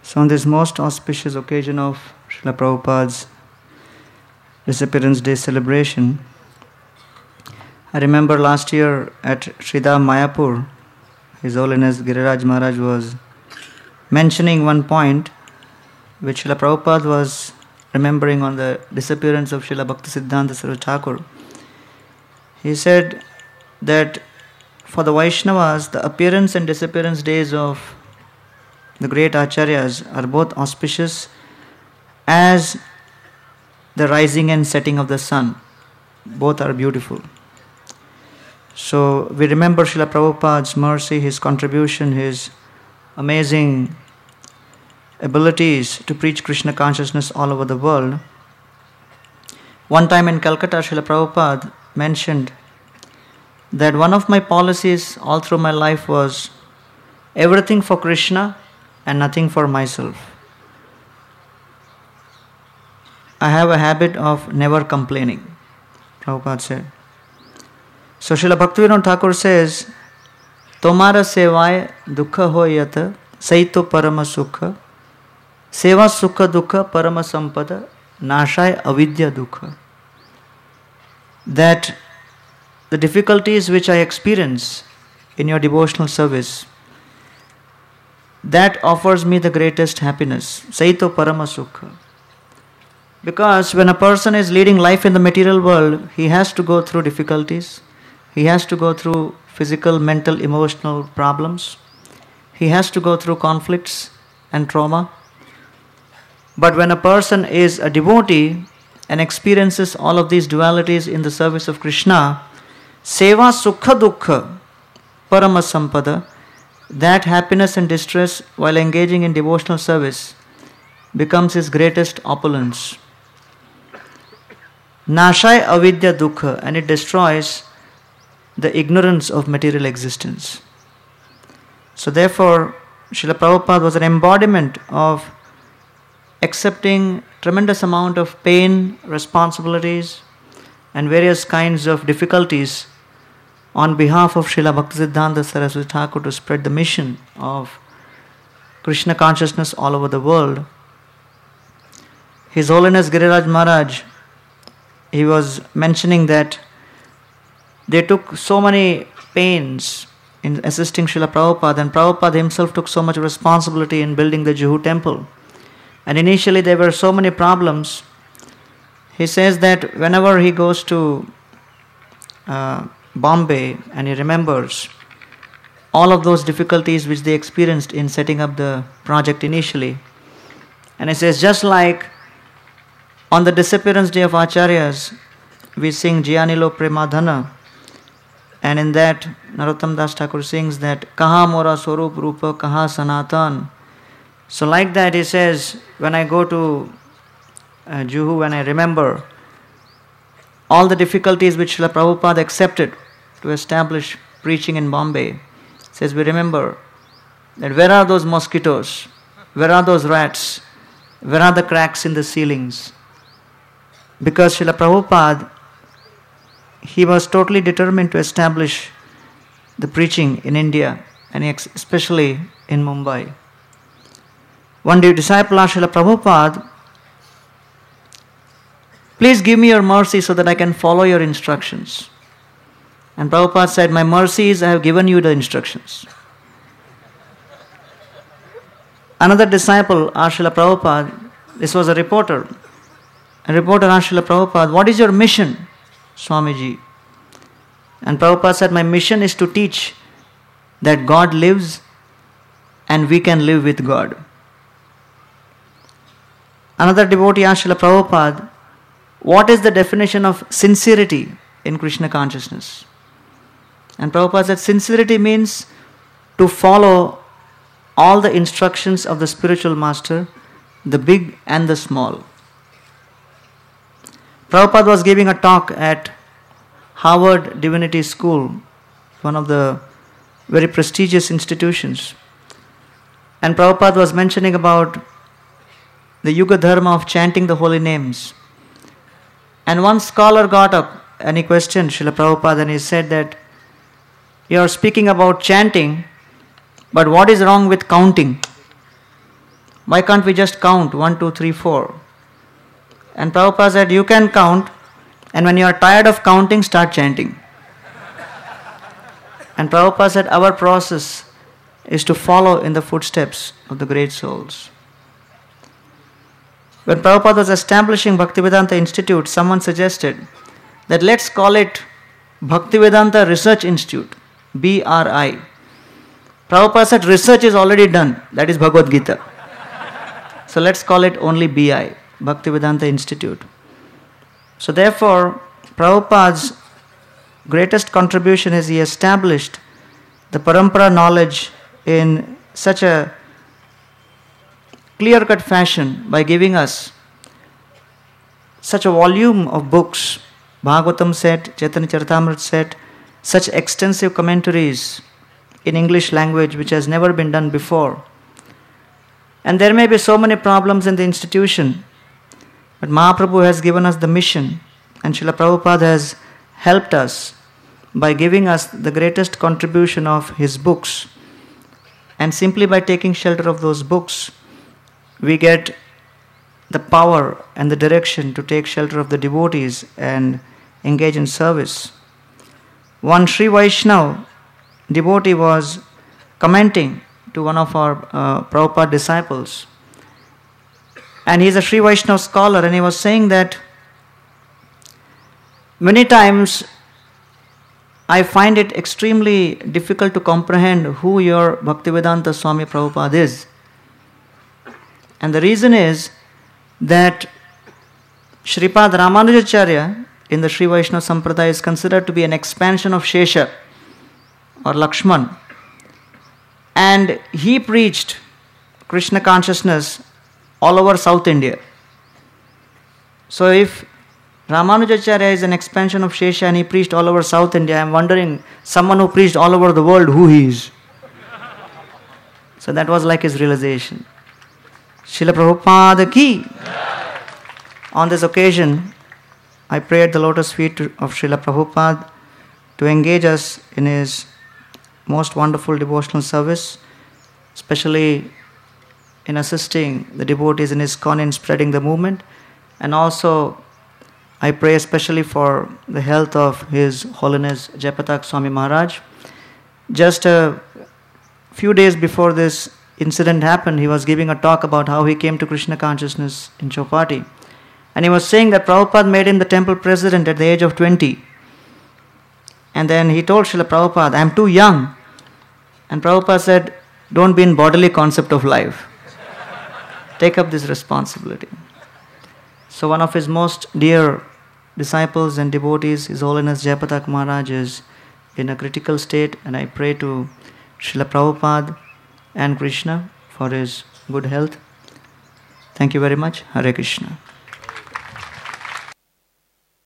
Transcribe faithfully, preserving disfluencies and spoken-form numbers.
So on this most auspicious occasion of Srila Prabhupada's Disappearance Day celebration, I remember last year at Sridham Mayapur, His Holiness Giriraj Maharaj was mentioning one point which Srila Prabhupada was remembering on the disappearance of Srila Bhaktisiddhanta Saraswati Thakur. He said that for the Vaishnavas, the appearance and disappearance days of the great Acharyas are both auspicious as the rising and setting of the sun. Both are beautiful. So we remember Srila Prabhupada's mercy, his contribution, his amazing abilities to preach Krishna consciousness all over the world. One time in Calcutta, Srila Prabhupada mentioned that one of my policies all through my life was everything for Krishna and nothing for myself. I have a habit of never complaining, Prabhupada said. So Srila Bhaktivinoda Thakur says, Tomara sevaya dukha hoyata saito parama sukha seva sukha dukha parama sampada nashaya avidya dukha. That the difficulties which I experience in your devotional service, that offers me the greatest happiness. Saito parama sukha. Because when a person is leading life in the material world, he has to go through difficulties. He has to go through physical, mental, emotional problems. He has to go through conflicts and trauma. But when a person is a devotee and experiences all of these dualities in the service of Krishna, seva sukha dukkha parama sampada, that happiness and distress while engaging in devotional service becomes his greatest opulence. Nashaya avidya dukkha, and it destroys the ignorance of material existence. So therefore, Srila Prabhupada was an embodiment of accepting tremendous amount of pain, responsibilities, and various kinds of difficulties on behalf of Srila Bhaktisiddhanta Saraswati Thakur to spread the mission of Krishna consciousness all over the world. His Holiness Giriraj Maharaj, he was mentioning that they took so many pains in assisting Srila Prabhupada, and Prabhupada himself took so much responsibility in building the Juhu temple. And initially there were so many problems. He says that whenever he goes to uh, Bombay and he remembers all of those difficulties which they experienced in setting up the project initially, and he says, just like on the disappearance day of Acharyas, we sing Jiyanilo Premadhana, and in that Narottam Das Thakur sings that Kaha Mora Swarup Rupa Kaha Sanatan. So like that he says, when I go to uh, Juhu, when I remember all the difficulties which Srila Prabhupada accepted to establish preaching in Bombay, says we remember that where are those mosquitoes, where are those rats, where are the cracks in the ceilings? Because Srila Prabhupada, he was totally determined to establish the preaching in India, and especially in Mumbai. One day, disciple asked Srila Prabhupada, please give me your mercy so that I can follow your instructions. And Prabhupada said, my mercy is I have given you the instructions. Another disciple asked Srila Prabhupada, this was a reporter, a reporter asked Srila Prabhupada, what is your mission, Swamiji? And Prabhupada said, my mission is to teach that God lives and we can live with God. Another devotee asked Srila Prabhupada, what is the definition of sincerity in Krishna consciousness? And Prabhupada said, sincerity means to follow all the instructions of the spiritual master, the big and the small. Prabhupada was giving a talk at Harvard Divinity School, one of the very prestigious institutions. And Prabhupada was mentioning about the Yuga Dharma of chanting the holy names. And one scholar got up and he questioned Srila Prabhupada and he said that you are speaking about chanting, but what is wrong with counting? Why can't we just count one, two, three, four? And Prabhupada said, you can count, and when you are tired of counting, start chanting. And Prabhupada said, our process is to follow in the footsteps of the great souls. When Prabhupada was establishing Bhaktivedanta Institute, someone suggested that let's call it Bhaktivedanta Research Institute, B R I. Prabhupada said, research is already done, that is Bhagavad Gita. So let's call it only B I, Bhaktivedanta Institute. So therefore, Prabhupada's greatest contribution is he established the parampara knowledge in such a clear-cut fashion by giving us such a volume of books, Bhagavatam set, Chaitanya Charitamrita set, such extensive commentaries in English language which has never been done before. And there may be so many problems in the institution, but Mahaprabhu has given us the mission, and Srila Prabhupada has helped us by giving us the greatest contribution of his books. And simply by taking shelter of those books, we get the power and the direction to take shelter of the devotees and engage in service. One Sri Vaishnava devotee was commenting to one of our uh, Prabhupada disciples. And he is a Sri Vaishnava scholar, and he was saying that many times I find it extremely difficult to comprehend who your Bhaktivedanta Swami Prabhupada is. And the reason is that Shripad Ramanujacharya in the Sri Vaishnava Sampradaya is considered to be an expansion of Shesha or Lakshman. And he preached Krishna consciousness all over South India. So if Ramanujacharya is an expansion of Shesha and he preached all over South India, I am wondering, someone who preached all over the world, who he is. So that was like his realization. Srila Prabhupada ki. On this occasion, I pray at the lotus feet of Srila Prabhupada to engage us in his most wonderful devotional service, especially in assisting the devotees in ISKCON in spreading the movement. And also, I pray especially for the health of His Holiness Jayapatak Swami Maharaj. Just a few days before this incident happened, he was giving a talk about how he came to Krishna consciousness in Chowpatty. And he was saying that Prabhupada made him the temple president at the age of twenty. And then he told Srila Prabhupada, I am too young. And Prabhupada said, don't be in bodily concept of life. Take up this responsibility. So one of his most dear disciples and devotees, His Holiness Jayapatak Maharaj, is in a critical state, and I pray to Srila Prabhupada and Krishna for his good health. Thank you very much. Hare Krishna.